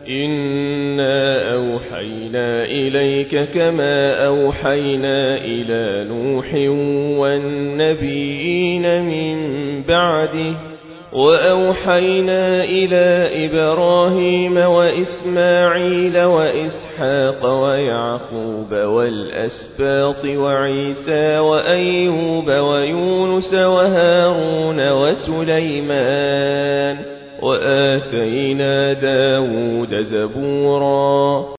إنا أوحينا إليك كما أوحينا إلى نوح والنبيين من بعده وأوحينا إلى إبراهيم وإسماعيل وإسحاق ويعقوب والأسباط وعيسى وأيوب ويونس وهارون وسليمان وآتينا داود زبورا